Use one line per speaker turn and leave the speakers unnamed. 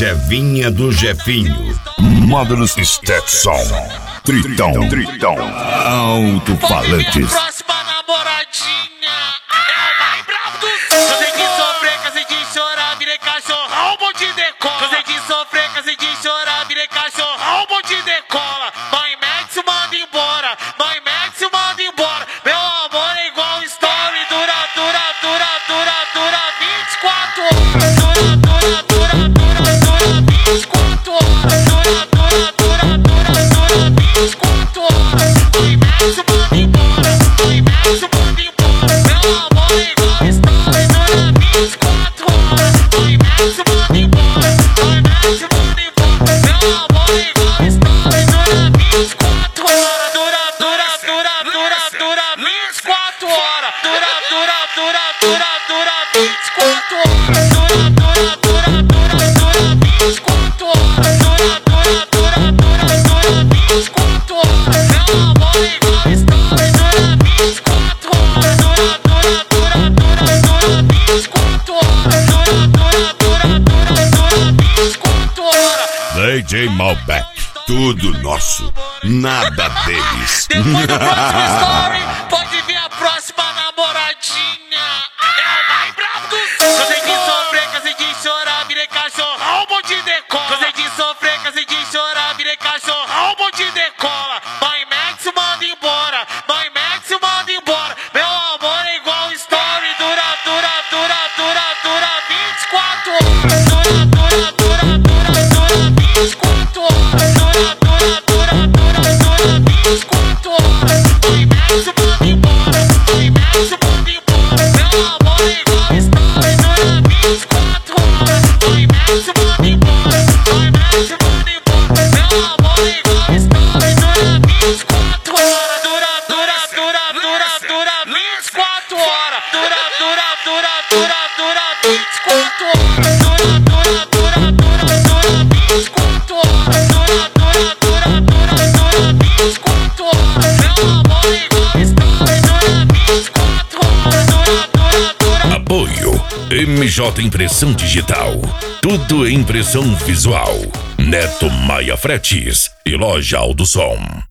Chevinha do Jefinho.
Módulos Stetson. Tritão. Alto-falantes.
Próxima namoradinha é o mais bravo do sul. Cansei de sofrer, cansei de chorar, virei cachorrão, bom de decola. Cansei de sofrer, cansei de chorar, virei cachorrão, bom de decola. Mãe Max manda embora, mãe Max manda embora. Meu amor é igual story, dura 24 horas. Dura 24 horas. Dura 24 horas. Mãe Max manda embora, mãe Max manda embora. Meu amor é igual story, dura 24 horas. Mãe Max manda embora, mãe Max manda embora. Meu amor é igual story, dura 24 horas. Dura 24 horas. Dura 24 horas.
DJ Malbec, tudo nosso, nada deles.
Depois do próximo story, pode ver a próxima namoradinha. É o mais bravo do sul. Cansei de sofrer, cansei de chorar, virei cachorrão, bom de decola. Cansei de sofrer, cansei de chorar, virei cachorrão, bom de decola. Mãe Max manda embora, mãe Max manda embora. Meu amor é igual story, dura 24 horas.
Apoio MJ Impressão Digital. Tudo em impressão visual. Neto Maia Fretes e Loja Aldo Som.